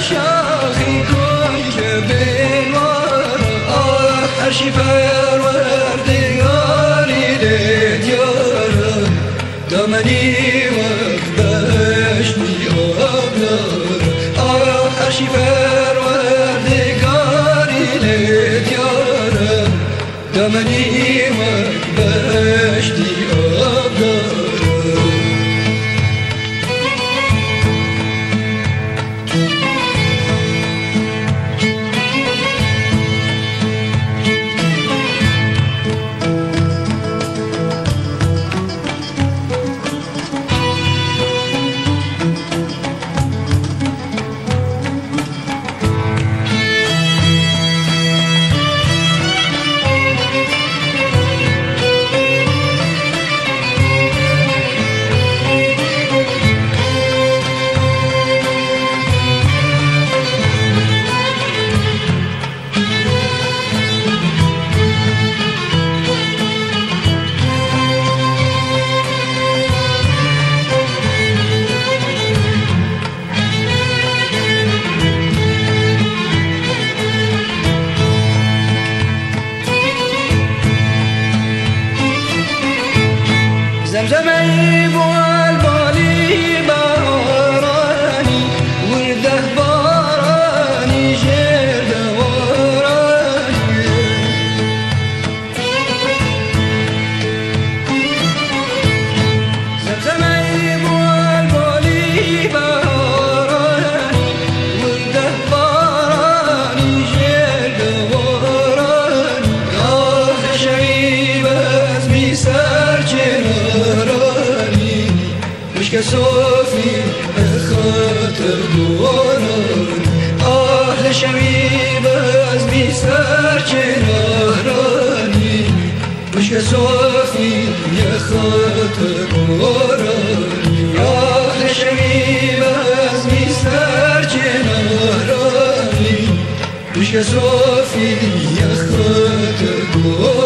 شاخی کن که بنوار هرشی پروردگاری لید یارم دامنی وقت بشتی آبدار هرشی پروردگاری لید یارم دامنی وقت بشتی آبدار زمزمي والبالي باراني ورده باراني جرد وراني زمزمي والبالي باراني ورده باراني جرد وراني شعيب اسمي سرجنا مشك صوفي خاطر دوران لشميب عزمي سرچ نهراني مشك صوفي يا خاطر دوران لشميب عزمي سرچ نهراني مشك صوفي يا خاطر دوران